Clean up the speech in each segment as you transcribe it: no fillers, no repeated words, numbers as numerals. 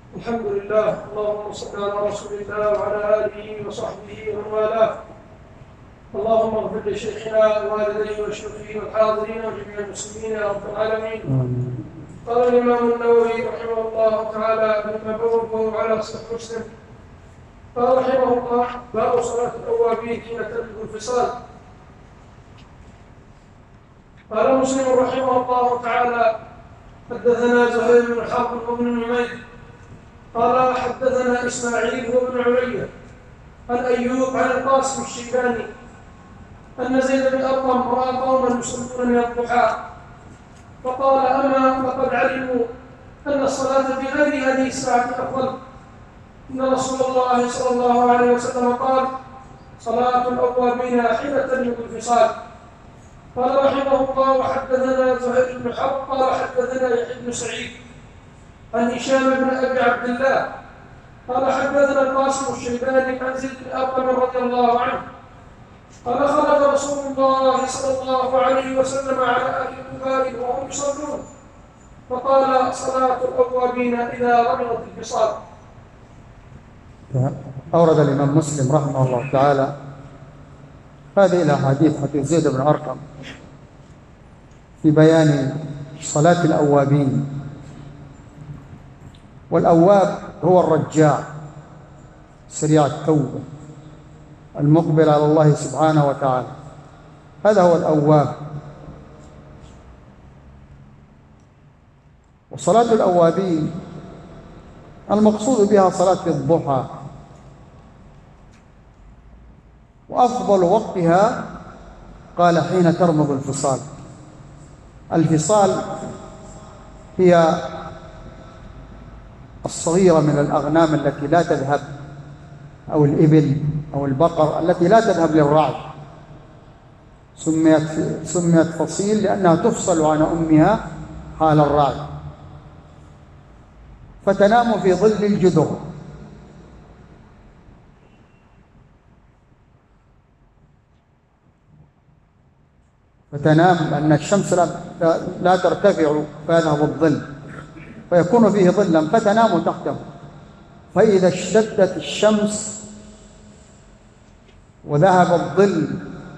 الحمد لله. اللهم صل على رسول الله وعلى آله وصحبه ومن والاه. اللهم اغفر لشيخنا ووالديه وشيوخه والحاضرين وجميع المسلمين يا رب العالمين. قال الإمام النووي رحمه الله تعالى مما بوبه على صحيح مسلم، قال رحمه الله: باب صلاة الأوابين حين تبلغ الفصال. قال مسلم رحمه الله تعالى: حدثنا زهير بن حرب وابن نمير قال حدثنا إسماعيل وابن علية عن أيوب عن القاسم الشيباني أن زيد بن أرقم رأى قوما يصلون من الضحى فقال: أما لقد علموا أن الصلاة في غير هذه الساعة أفضل. إن رسول الله صلى الله عليه وسلم قال: صلاة الأوابين حين تبلغ الفصال. قال رحمه الله: وحدثنا زهير بن حرب قال حدثنا يحيى بن سعيد عن هشام بن أبي عبد الله قال حدثنا القاسم الشيباني عن زيد بن أرقم رضي الله عنه قال: خرج رسول الله صلى الله عليه وسلم على أهل الكفار وهم يصلون فقال: صلاة الأوابين إذا رمضت الفصال. أورد الإمام مسلم رحمه الله تعالى هذه الأحاديث حديث زيد بن أرقم في بيان صلاة الأوابين. والأواب هو الرجاع سريع التوبة المقبل على الله سبحانه وتعالى، هذا هو الأواب. وصلاة الأوابين المقصود بها صلاة الضحى، وأفضل وقتها قال حين ترمض الفصال. الفصال هي الصغيرة من الأغنام التي لا تذهب، أو الإبل أو البقر التي لا تذهب للرعي، سميت فصيل لأنها تفصل عن أمها حال الرعي، فتنام في ظل الجدر. فتنام لأن الشمس لا ترتفع فيذهب الظل فيكون فيه ظلا، فتنام تحته. فإذا اشتدت الشمس وذهب الظل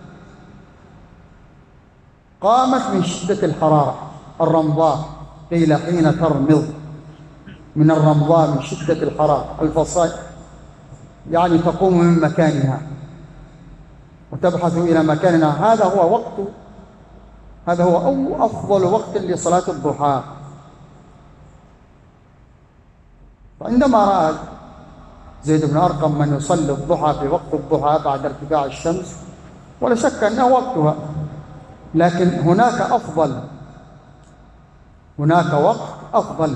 قامت من شدة الحرارة الرمضاء، قيل حين ترمض من الرمضاء من شدة الحرارة الفصائل، يعني تقوم من مكانها وتبحث إلى مكانها. هذا هو أفضل وقت لصلاة الضحى. فعندما رأى زيد بن أرقم من يصلي الضحى في وقت الضحى بعد ارتفاع الشمس، ولا شك أنه وقتها، لكن هناك وقت أفضل،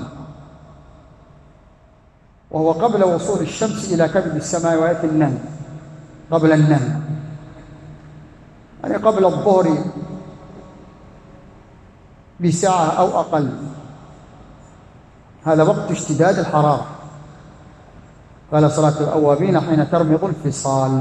وهو قبل وصول الشمس إلى كبد السماء ويأتي النهي، قبل النهي يعني قبل الظهر بساعة أو أقل. هذا وقت اشتداد الحرارة. قال: صلاة الأوابين حين ترمض الفصال.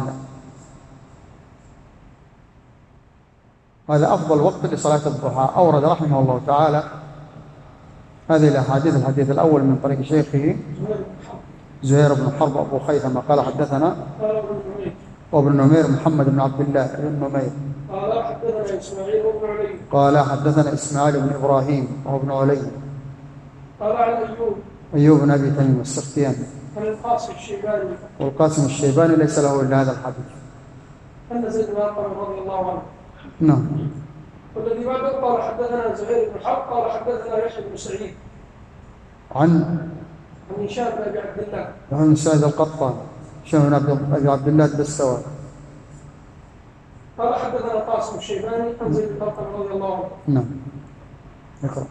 هذا أفضل وقت لصلاة الضحى. أورد رحمه الله تعالى هذه الأحاديث. الحديث الأول من طريق شيخه زهير بن حرب أبو خيثمة قال حدثنا وابن نمير محمد بن عبد الله بن نمير قال حدثنا إسماعيل وابن علي قال حدثنا إسماعيل بن إبراهيم وهو ابن علي قال عن أيوب بن أبي تميم السختياني عن القاسم الشيباني. والقاسم الشيباني ليس له إلا هذا الحديث. أن زيد بن أرقم رضي الله عنه. نعم. والذي بعده قال حدثنا زهير بن حرب قال حدثنا يحيى بن سعيد عن هشام بن أبي عبد الله عن سعيد القطان هشام بن أبي عبد الله الدستوائي قال حدثنا القاسم الشيباني عن زيد بن أرقم رضي الله عنه. نعم. اقرأ.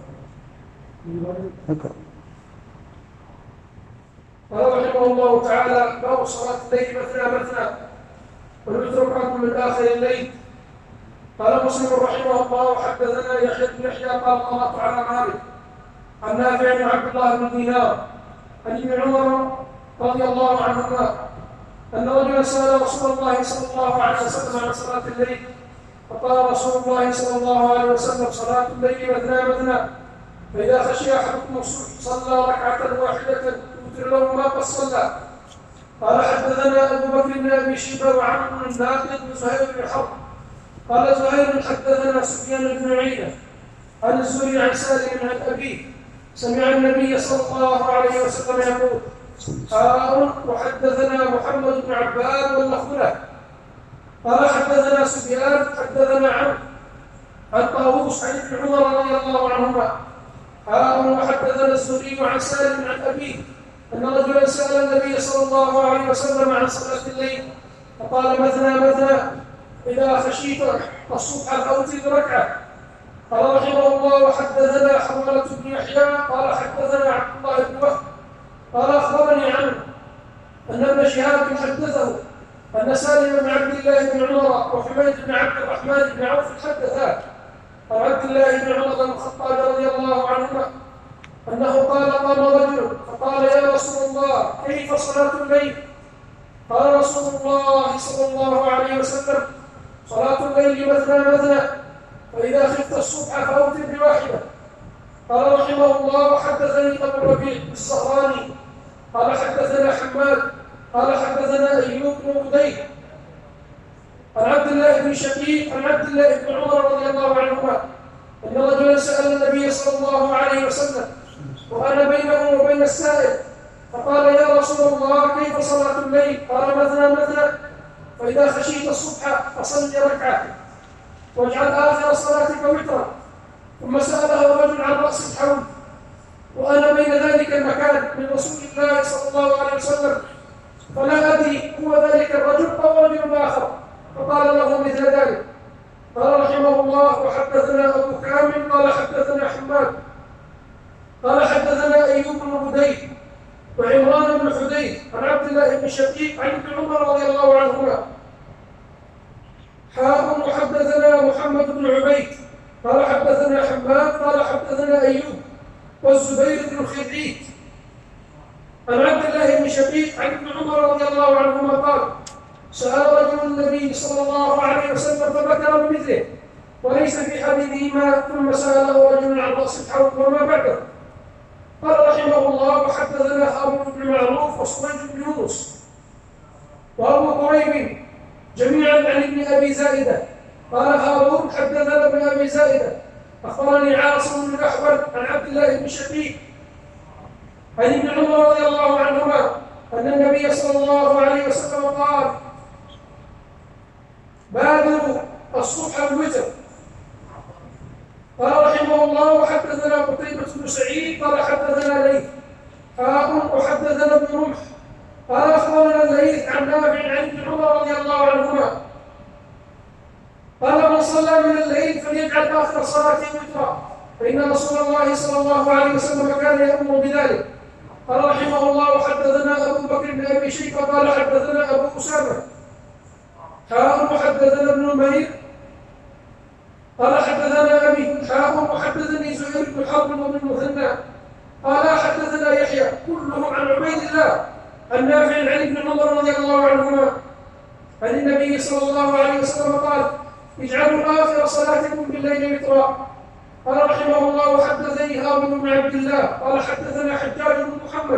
قال رحمه الله تعالى: باب صلاة الليل مثنى مثنى ويترك عنكم من آخر الليل. قال مسلم رحمه الله: حدثنا يحيى بن يحيى قال قرأت على مالك عن نافع بن عبد الله بن دينار عن ابن عمر رضي الله عنهما أن رجلا سأل رسول الله صلى الله عليه وسلم عن صلاة الليل فقال رسول الله صلى الله عليه وسلم: صلاة الليل مثنى مثنى، فإذا خشي أحدكم الصبح صلى ركعة واحدة توتر له قال حدثنا أبو بكر بن أبي شيبة وعمرو الناقد وزهير بن حرب قال زهير حدثنا سفيان بن عيينة عن الزهري عن سالم عن أبيه سمع النبي صلى الله عليه وسلم يقول وحدثنا محمد بن عباد واللفظ قال حدثنا سفيان حدثنا عن طاووس عن ابن عمر رضي الله عنهما وحدثنا الزهري عن سالم عن أبيه أن رجلا سأل النبي صلى الله عليه وسلم عن صلاة الليل فقال مثنى إذا خشيت الصبح فأوتر بركعة. قال رحمه الله وحدثنا حرملة بن يحيى قال حدثنا عبد الله بن وهب قال أخبرني عنه أن ابن شهاب حدثه أن سالم بن عبد الله بن عمر وحميد بن عبد الرحمن بن عوف حدثا عن عبد الله بن عمر بن الخطاب رضي الله عنهما أنه قال قام رجل فقال يا رسول الله كيف صلاة الليل؟ قال رسول الله صلى الله عليه وسلم صلاة الليل مثنى فإذا خفت الصبح فأوتر بواحدة. قال رحمه الله وحدثني أبو الربيع الصهراني قال حدثنا حماد قال حدثنا أيوب بن بديل عن عبد الله بن شقيق عن عبد الله بن عمر رضي الله عنهما أن رجلا سأل النبي صلى الله عليه وسلم وأنا بينه وبين السائل فقال يا رسول الله كيف صلاة الليل؟ قال مثنى فإذا خشيت الصبح فصل ركعة واجعل آخر صلاتك وترا. ثم سأله رجل عن رأس الحول وأنا بين ذلك المكان من رسول الله صلى الله عليه وسلم فلا أدري هو ذلك الرجل أو رجل آخر فقال له مثل ذلك. قال رحمه الله وحدثنا أبو كامل قال حدثنا حماد قال حدثنا أيوب بن بديل وعمران بن حديث عن عبد الله بن شقيق عن ابن عمر رضي الله عنهما وحدثنا محمد بن عبيد قال حدثنا حماد قال حدثنا أيوب والزبير بن خريج عن عبد الله بن شقيق عن ابن عمر رضي الله عنهما قال سأل رجل النبي صلى الله عليه وسلم فذكر بمثله وليس في حديثهما ثم سأله رجل عن رأس الحوض وما بعده. قال رحمه الله وحدثنا هارون بن معروف وسويد بن يونس وأبو قريب جميعا عن ابن أبي زائدة قال هارون حدثنا ابن أبي زائدة أخبرني عاصم بن الأحول عن عبد الله بن شقيق عن ابن عمر رضي الله عنهما أن النبي صلى الله عليه وسلم قال بادروا الصبح بالوتر. قال رحمه الله وحدثنا قتيبة بن سعيد قال حدثنا ليث وحدثنا ابن رمح قال أخبرنا الليث عن نافع عن ابن عمر رضي الله عنهما قال من صلى من الليل فليجعل آخر صلاته وترا فإن رسول الله صلى الله عليه وسلم كان يأمر بذلك. قال رحمه الله وحدثنا أبو بكر بن أبي شيبة قال حدثنا أبو أسامة وحدثنا ابن نمير قال حدثنا أبي وحدثني زهير بن حرب وابن المثنى قال حدثنا يحيى كلهم عن عبيد الله عن نافع عن ابن عمر رضي الله عنهما عن النبي صلى الله عليه وسلم قال اجعلوا آخر صلاتكم بالليل وترا. قال رحمه الله وحدثني هارون بن عبد الله قال حدثنا حجاج بن محمد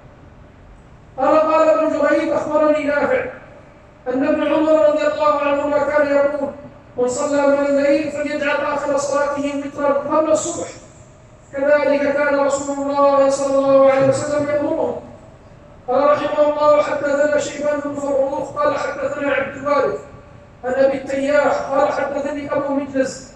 قال ابن جريج أخبرني نافع أن ابن عمر رضي الله عنهما كان يقول من صلى من الليل فليجعل آخر صلاته وترا قبل الصبح كذلك كان رسول الله صلى الله عليه وسلم يأمرهم. قال رحمه الله حدثنا شيبان بن فروخ قال حدثنا عبد الوارث عن أبي التياح قال حدثني أبو مجلس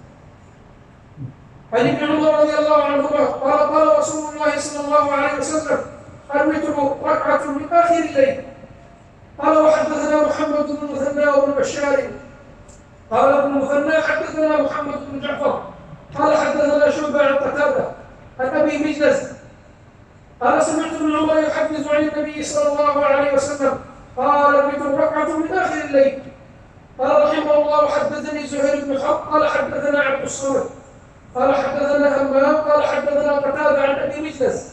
عن ابن عمر رضي الله عنهما قال رسول الله صلى الله عليه وسلم الوتر ركعة من آخر الليل. قال وحدثنا محمد بن المثنى وابن بشار قال ابن المثنى حدثنا محمد بن جعفر قال حدثنا شعبة عن قتادة عن أبي مجلس قال سمعت ابن عمر يحدث عن النبي صلى الله عليه وسلم قال الوتر ركعة من آخر الليل. قال رحمه الله حدثني زهير بن حرب قال حدثنا عبد الصمد قال حدثنا همام قال حدثنا قتادة عن أبي مجلس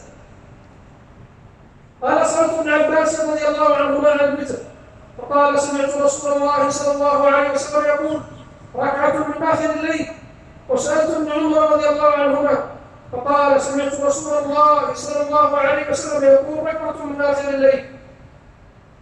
قال سألت ابن عباس رضي الله عنهما عن الوتر فقال سمعت رسول الله صلى الله عليه وسلم يقول ركعة من آخر الليل. وسألت ابن عمر رضي الله عنهما فقال سمعت رسول الله صلى الله عليه وسلم يقول ركعة من آخر الليل.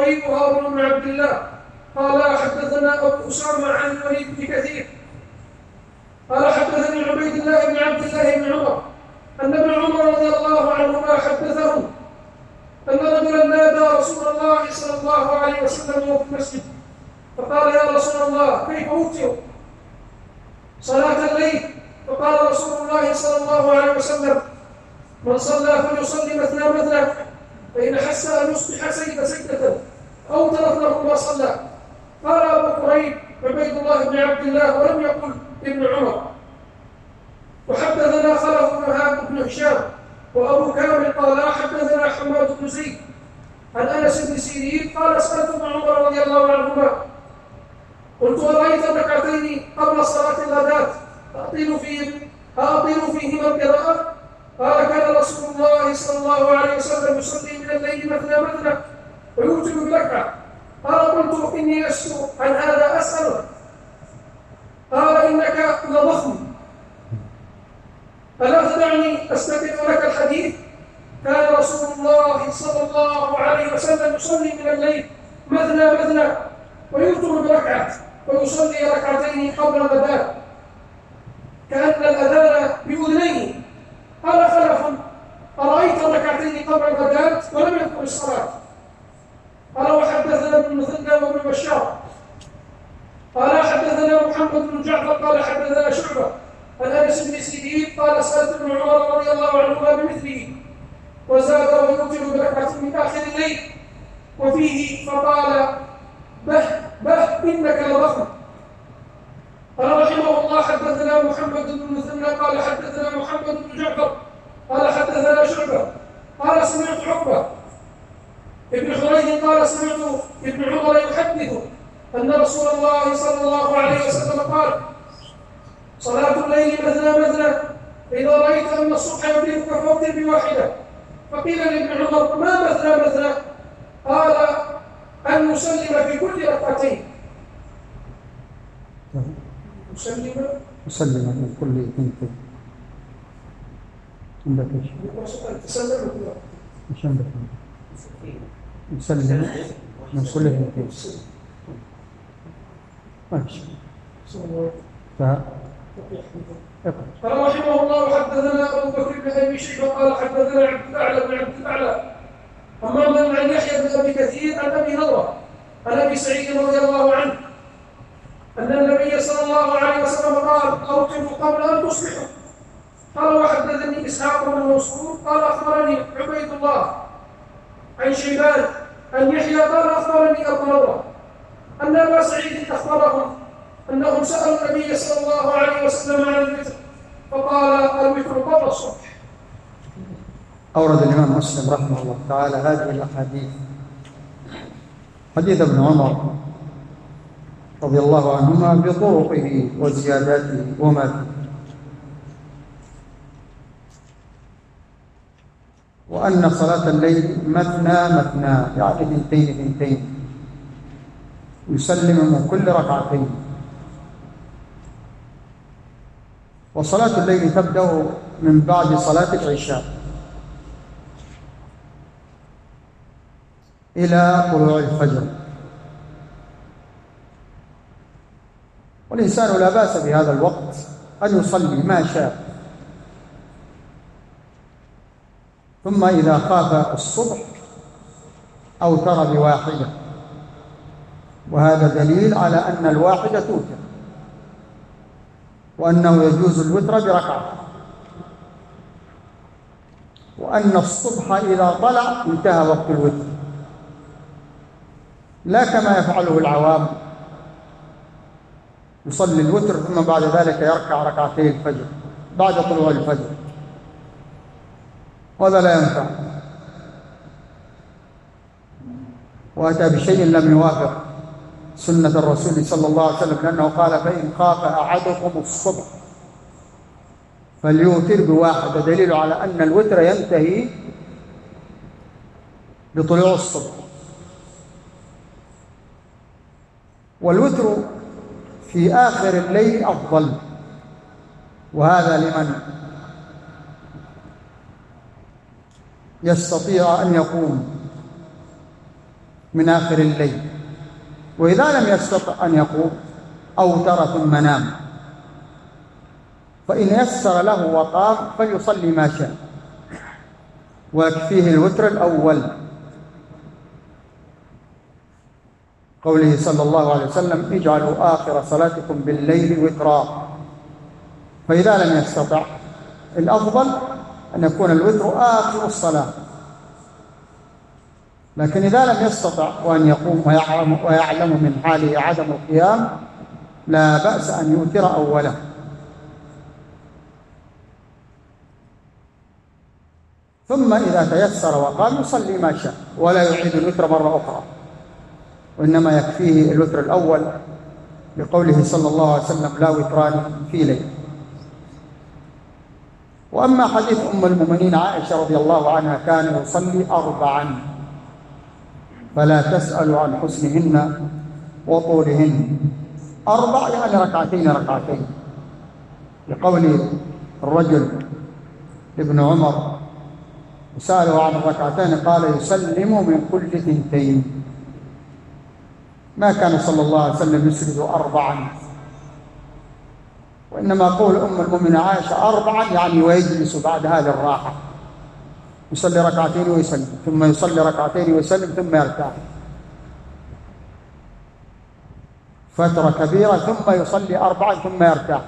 كريب وهارون بن عبد الله قال حدثنا أبو أسامة عن الوليد بن كثير قال حدثني عبيد الله بن عبد الله بن عمر أن ابن عمر رضي الله عنهما حدثه أن رجلا نادى رسول الله صلى الله عليه وسلم وهو في المسجد فقال يا رسول الله كيف أوتر صلاة الليل؟ فقال رسول الله صلى الله عليه وسلم من صلى فليصلي مثنى مثنى فإن حس أن يصبح سجدة أوترت له ما صلى. قال أبو كريب عبيد الله بن عبد الله ولم يقل ابن عمر. وحدثنا خلف بن هاب بن هشام وأبو كامل قال حدثنا حماد بن زيد عن أنس بن سيرين قال سألت ابن عمر رضي الله عنهما قلت أرأيت الركعتين قبل صلاة الغداة أطيل فيهما القراءة؟ قال كان رسول الله صلى الله عليه وسلم يصلي من الليل مثنى مثنى ويوتر بركعة. قال قلت إني لست عن هذا أسأله. قال إنك لضخم ألا تدعني أستدل لك الحديث؟ كان رسول الله صلى الله عليه وسلم يصلي من الليل مثنى مثنى ويوتر بركعة ويصلي ركعتين قبل الغداء كأن الأذان بأذنيه. قال خلف أرأيت الركعتين قبل الغداء ولم يذكر الصلاة. قال وحدثنا ابن مثنى وابن بشار قال حدثنا محمد بن جعفر قال حدثنا شعبة عن أنس بن سيرين قال سألت ابن عمر رضي الله عنهما بمثله وزاد ويوتر بركعة من آخر الليل وفيه فقال به إنك لضخم. قال رحمه الله حدثنا محمد بن مثنى قال حدثنا محمد بن جعفر قال حدثنا شعبة قال سمعت عقبة ابن حريث قال سمعت ابن عمر يحدث أن رسول الله صلى الله عليه وسلم قال صلاة الليل مثنى مثنى إذا رأيت أن الصبح يدركك فاوتر بواحدة. فقيل لابن عمر ما مثنى مثنى؟ قال أن يسلم في كل ركعتين. يسلم من كل اثنتين. عندك ايش؟ تسلم مش عندك يسلم من كل اثنتين. ماشي. قال رحمه الله حدثنا أبو بكر بن أبي شيبة قال حدثنا عبد الأعلى بن عبد الأعلى أمام عن يحيى بن أبي كثير عن أبي نضرة عن أبي سعيد رضي الله عنه أن النبي صلى الله عليه وسلم قال أوتروا قبل أن تصبحوا. قال وحدثني إسحاق بن منصور قال أخبرني عبيد الله عن شيبان عن يحيى قال أخبرني أبو نضرة أن أبا سعيد أخبرهم أنهم سألوا النبي صلى الله عليه وسلم عن الوتر فقال الوتر قبل الصبح. أورد الإمام مسلم رحمه الله تعالى هذه الأحاديث. حديث ابن عمر رضي الله عنهما بطرقه وزياداته وما فيه، وأن صلاة الليل مثنى مثنى يعني ثنتين يسلم من كل ركعتين. وصلاة الليل تبدأ من بعد صلاة العشاء إلى طلوع الفجر، والإنسان لا بأس بهذا الوقت أن يصلي ما شاء، ثم إذا خاف الصبح أوتر بواحدة، وهذا دليل على أن الواحدة توتر، وأنه يجوز الوتر بركعة، وأن الصبح إذا طلع انتهى وقت الوتر، لا كما يفعله العوام يصلي الوتر ثم بعد ذلك يركع ركعتي الفجر بعد طلوع الفجر، وهذا لا ينفع، وأتى بشيء لم يوافق سنة الرسول صلى الله عليه وسلم، لأنه قال فإن خاف أحدكم الصبح فليوتر بواحدة، دليل على أن الوتر ينتهي بطلوع الصبح. والوتر في آخر الليل أفضل، وهذا لمن يستطيع أن يقوم من آخر الليل، وإذا لم يستطع أن يقوم أوتر ثم نام، فإن يسر له وقام فليصلي ما شاء، ويكفيه الوتر الأول، قوله صلى الله عليه وسلم: اجعلوا آخر صلاتكم بالليل وترا. فإذا لم يستطع، الأفضل أن يكون الوتر آخر الصلاة، لكن إذا لم يستطع وأن يقوم ويعلم من حاله عدم القيام، لا بأس أن يوتر أوله. ثم إذا تيسر وقام يصلي ما شاء، ولا يعيد الوتر مرة أخرى، وإنما يكفيه الوتر الأول، لقوله صلى الله عليه وسلم: لا وتران في ليل. وأما حديث أم المؤمنين عائشة رضي الله عنها: كان يصلي 4، فلا تسألوا عن حسنهن وطولهن. 4 يعني ركعتين ركعتين، لقول الرجل لابن عمر وسأله عن الركعتين قال: يسلم من كل 2. ما كان صلى الله عليه وسلم يسرد 4، وإنما قول أم المؤمنين عائشة 4 يعني ويجلس بعدها للراحة، يصلي ركعتين ويسلم، ثم يصلي ركعتين ويسلم، ثم يرتاح فترة كبيرة، ثم يصلي 4 ثم يرتاح.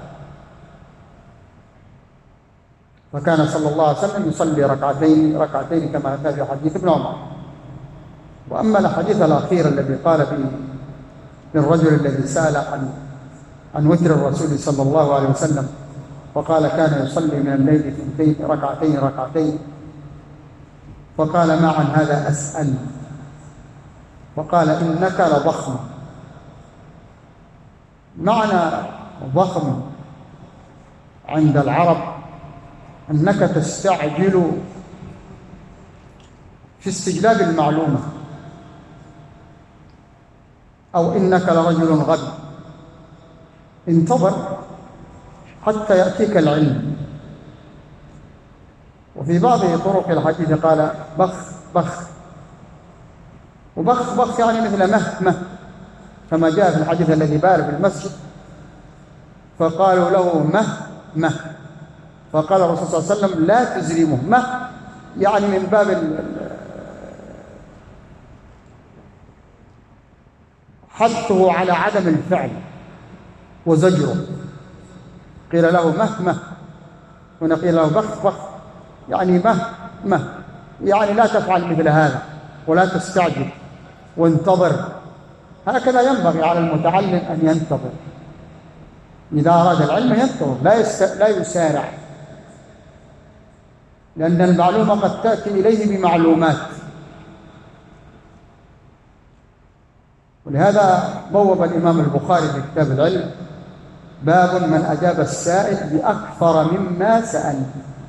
فكان صلى الله عليه وسلم يصلي ركعتين كما أتى في حديث ابن عمر. وأما الحديث الأخير الذي قال فيه للرجل الذي سأل عن وتر الرسول صلى الله عليه وسلم، وقال: كان يصلي من الليل 2 ركعتين، فقال: ما عن هذا أسأل؟ فقال: إنك لضخم. معنى ضخم عند العرب أنك تستعجل في استجلاب المعلومة، أو إنك لرجل غبي، انتظر حتى يأتيك العلم. وفي بعض طرق الحديث قال: بخ بخ، وبخ بخ يعني مثل مه، كما جاء في الحديث الذي بال في المسجد فقالوا له مه، فقال الرسول صلى الله عليه وسلم: لا تزرمه. مه يعني من باب حثه على عدم الفعل وزجره. قيل له مه، هنا قيل له بخ يعني مه يعني لا تفعل مثل هذا، ولا تستعجل، وانتظر. هكذا ينبغي على المتعلم أن ينتظر، إذا أراد العلم ينتظر، لا يسارع، لأن المعلومة قد تأتي إليه بمعلومات. ولهذا بوب الإمام البخاري في كتاب العلم: باب من أجاب السائل بأكثر مما سأل.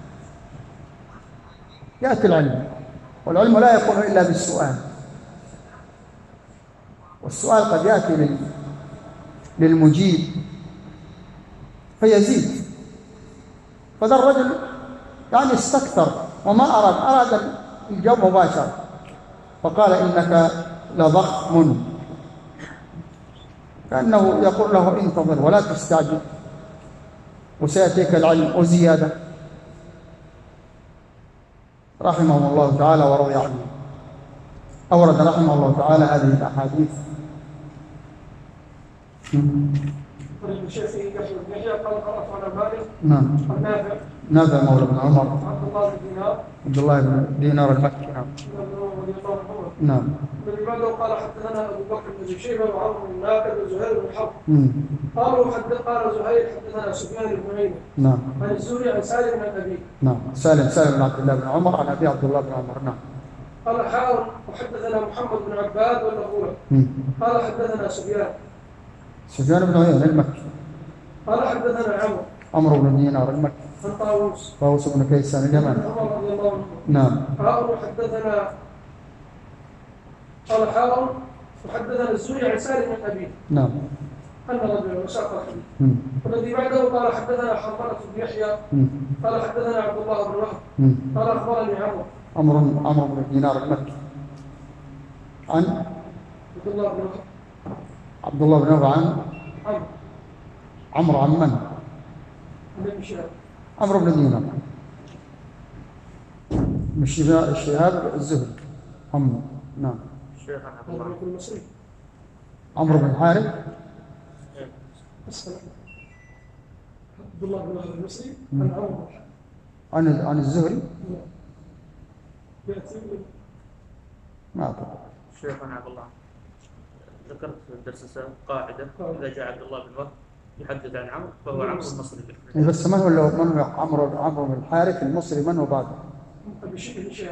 يأتي العلم، والعلم لا يكون إلا بالسؤال، والسؤال قد يأتي للمجيب فيزيد. فذا الرجل يعني استكثر وما أراد الجواب مباشرة، فقال: إنك لضخم، كأنه يقول له: انتظر ولا تستعجل، وسيأتيك العلم وزيادة. رحمه الله تعالى ورضي عنه. أورد رحمه الله تعالى هذه الأحاديث. الشيخ يحيى قال: قرأت على مالك نعم. نافع مولى بن عمر، عبد الله بن دينار المكي. نعم. لماذا قال: حدثنا أبو بكر بن شيبة وعمر بن ناقد وزهير بن حرب. قال زهير: حدثنا سفيان بن عيينة. نعم. عن الزهري عن سالم بن أبي. نعم. سالم بن عبد الله بن عمر عن أبي عبد الله بن عمر. نعم. قال: حاول وحدثنا محمد بن عباد والأخولة. قال: حدثنا سفيان بن عيينة المكي. قال: حدثنا عمرو بن دينار المكي. عن طاووس بن كيسان اليمني. عمر رضي الله عنه. نعم. قال: وحدثنا الزهري عن سالم بن أبي. نعم. أن رجلا وساق الحديث. والذي بعده قال: حدثنا حرملة بن يحيى. قال: حدثنا عبد الله بن وهب. قال: أخبرني عمرو بن دينار المكي عبد الله بن وهب. عبد الله بن وهب عن عمرو عن من؟ بن شهاب. عمرو بن دينار. مش شهاب الزهري. محمد. نعم. الشيخ عبد الله بن المصري. عمرو بن الحارث. عبد الله بن وهب المصري عن عمرو عن الزهري. ما أعتقد. شيخنا عبد الله ذكرت في الدرس السابق قاعدة إذا جاء عبد الله بن وهب يحدث عن عمرو فهو عمرو المصري. بس من هو عمرو بن الحارث المصري؟ من هو بعده؟ أبي شهاب.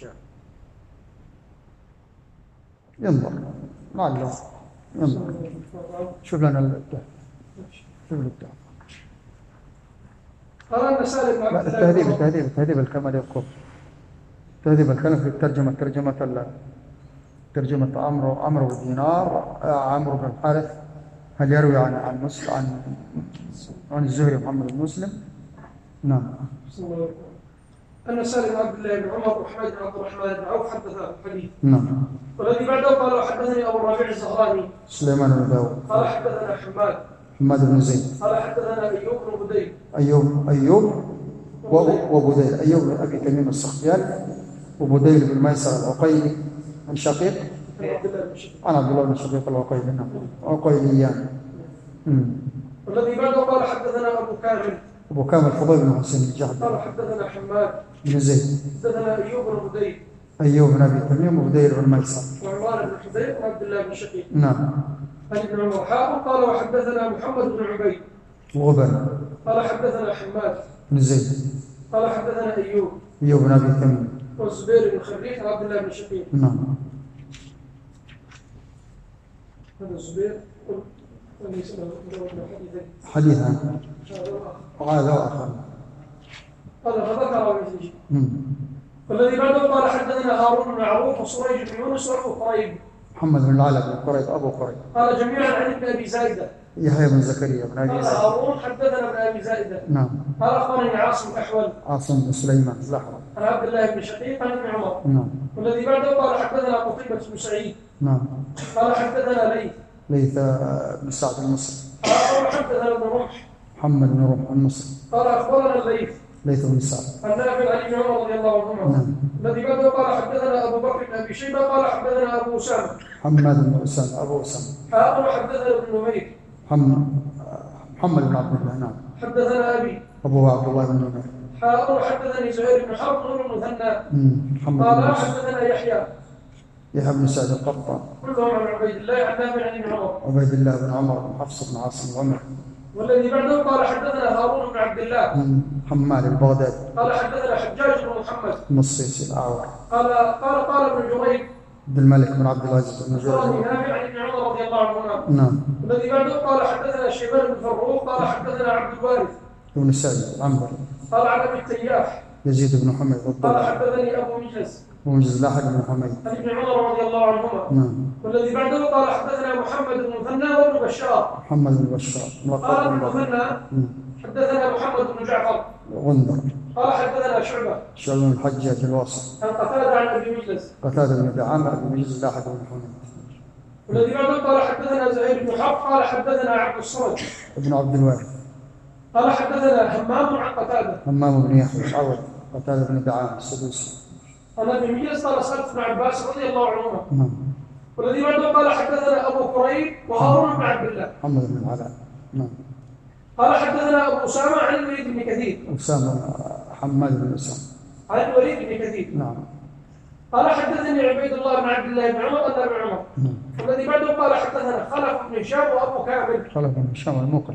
ينظر لعله ينظر. شوف لنا التهذيب. شوف التهذيب. قال أن سالم عبد الله التهذيب الكمال يذكر تهذيب الكلام في ترجمة عمرو بن دينار. عمرو بن الحارث هل يروي عن الزهري محمد بن مسلم؟ نعم. أن سالم عبد الله بن عمر وحميد بن عبد الرحمن بن عوف حدث الحديث. نعم. والذي بعده قال حدثني أبو الربيع الزهراني سليمان بن داود. قال حدثنا حماد بن زيد. قال حدثنا أيوب بن بديل. أيوب وبديل. أيوب بن أبي تميم السختياني وبديل بن ميسر العقيلي عن شقيق عن عبد الله بن شقيق العقيلي. نعم. عقيليان. والذي بعده قال حدثنا أبو كامل فضيل بن حسين الجهضمي. قال حدثنا حماد بن زيد. حدثنا أيوب بن بديل. أيوب بن أبي تميم وبديل بن ميسر. وعمران بن حذير وعبد الله بن شقيق. نعم. عن ابن عمر قال وحدثنا محمد بن عبيد وغبن. قال حدثنا حماد بن زيد. قال حدثنا أيوب بن أبي تميم والزبير بن خريف وعبد الله بن شقيق. نعم. هذا الزبير حديثا وهذا آخر. قال فذكر مثله. والذي بعده قال حدثنا هارون بن معروف وسريج بن يونس وابو قريب. محمد بن العلاء بن قريب أبو قريب. قال جميعا عن ابن أبي زايدة. يحيى بن زكريا بن أبي زايدة. قال هارون حدثنا ابن أبي زايدة. نعم. قال أخبرني عاصم بن سليمان الزهري عن عبد الله بن شقيق عن ابن عمر. نعم. والذي بعده قال حدثنا قتيبة بن سعيد. نعم. قال حدثنا ليث بن سعد المصري. قال حدثنا ابن رمح. محمد بن رمح المصري. قال أخبرنا ليث بن سعد. عن نافع عن ابن عمر رضي الله عنهما. نعم. الذي بعده قال حدثنا أبو بكر بن أبي شيبة قال حدثنا أبو أسامة. محمد بن أسامة أبو أسامة. قال حدثنا ابن نمير. محمد بن عبد الله. نعم. حدثنا أبي. أبوه عبد الله بن نمير. قال حدثني زهير بن حرب بن المثنى. قال حدثنا يحيى بن سعد القطان. كلهم عن عبيد الله عن نافع عن ابن عمر. عبيد الله بن عمر بن حفص بن عاصم العمري. والذي بعده قال حدثنا هارون بن عبد الله. حمال البغدادي. قال حدثنا حجاج بن محمد النصيصي الأعور. قال ابن جريج. عبد الملك بن عبد العزيز بن جريج. قال نافع عن ابن عمر رضي الله عنهما. نعم. والذي بعده قال حدثنا شيبان بن فروخ قال حدثنا عبد الوارث بن سعيد العنبري. قال عن ابي التياح يزيد بن حميد الضبي. قال حدثني ابو مجلس لاحق بن حميد عن ابن عمر رضي الله عنهما. نعم. والذي بعده قال حدثنا محمد بن المثنى وابن بشار. محمد بن بشار. قال ابن المثنى حدثنا محمد بن جعفر غندر. قال حدثنا شعبة بن الحجاج الواصل. عن قتادة عن ابي مجلس. قتادة بن دعامة ابن مجلس لاحق بن حميد. والذي بعده قال حدثنا زهير بن حرب قال حدثنا عبد الصمد ابن عبد الوارث. قال حدثنا همام عن قتادة. همام بن يحيى العوض. قتادة بن دعامة السدوسي. عن ابي مجلس قال سألت ابن عباس رضي الله عنهما. نعم. والذي بعده قال حدثنا ابو قريب وهارون بن عبد الله. محمد بن العلاء. نعم. قال حدثنا ابو اسامه عن الوليد بن كثير. حماد بن اسامه. عن الوليد بن كثير. نعم. قال حدثني عبيد الله بن عبد الله بن عمر ان ابن عمر. والذي بعده قال حدثنا خلف بن هشام وابو كامل. خلف بن هشام المقري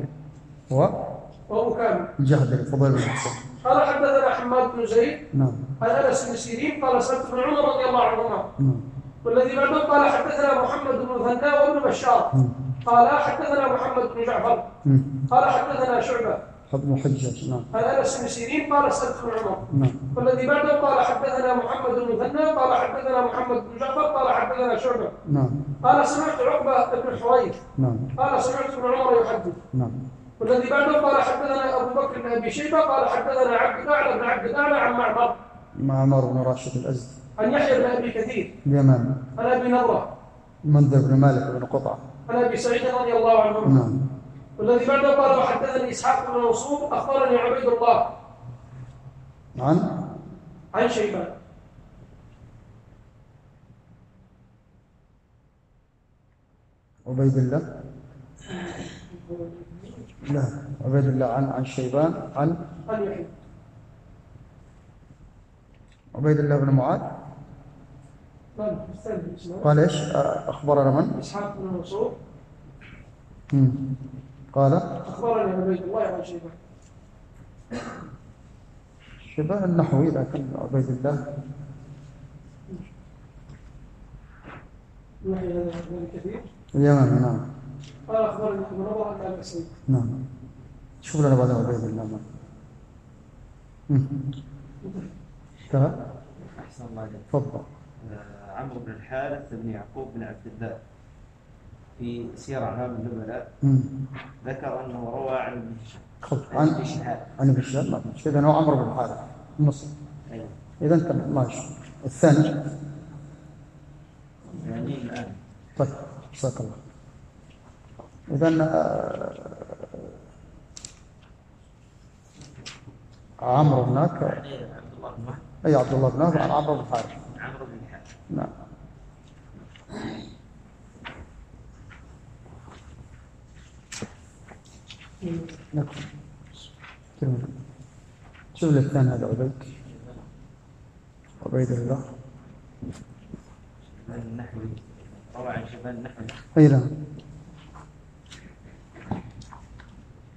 وابو كامل الجهدري فضيل بن حسين. قال حدثنا حماد بن زيد. نعم. عن انس بن سيرين قال سالت ابن عمر رضي الله عنهما. نعم. والذي بعده قال حدثنا محمد بن المثنى وابن بشار. قال حدثنا محمد بن جعفر. قال حدثنا شعبة بن حجاج. نعم. عن انس بن سيرين قال سالت ابن عمر. نعم. والذي بعده قال حدثنا محمد بن المثنى قال حدثنا محمد بن جعفر قال حدثنا شعبة. نعم. قال سمعت عقبة بن حريث. نعم. قال سمعت ابن عمر يحدث. نعم. والذي بعده قال حدثنا ابو بكر بن ابي شيبة قال حدثنا عبد الاعلى بن عبد الاعلى عن معمر بن راشد الازدي. عن يحيى بن ابي كثير اليماني. عن ابي نضرة منذر بن مالك بن قطعة. عن أبي سعيد رضي الله عنه. نعم. والذي بعده قال وحدثني إسحاق بن منصور أخبرني عبيد الله عن شيبان. عبيد الله لا عبيد الله عن شيبان عن يحيى. عبيد الله بن معاذ قال ايش؟ اخبرنا من؟ اسحاق بن منصور قال اخبرني عبيد الله عن شيبان. شبه النحوي لكن عبيد الله يحيى هذا كثير اليمامي. نعم. قال اخبرني ابو نضر عن ابي سعيد. نعم. شوف لنا بعد عبيد الله. انتهى. أحسن الله عليك. تفضل. عمرو بن الحارث بن يعقوب بن عبد الله في سير أعلام النبلاء ذكر أنه روى عن ابن شهاب. عن ابن شهاب. ما في إذا هو عمرو بن الحارث مصر. أيوه. إذا أنت ماشي. الثاني يعني الآن. طيب جزاك الله. إذا عمرو هناك عبد الله بن وهب. أي عبد الله بن وهب عن عمرو بن الحارث. عمرو بن الحارث. نعم. شوف لي الثاني هذا عبيد الله النحوي روى عن شيبان النحوي. أي نعم.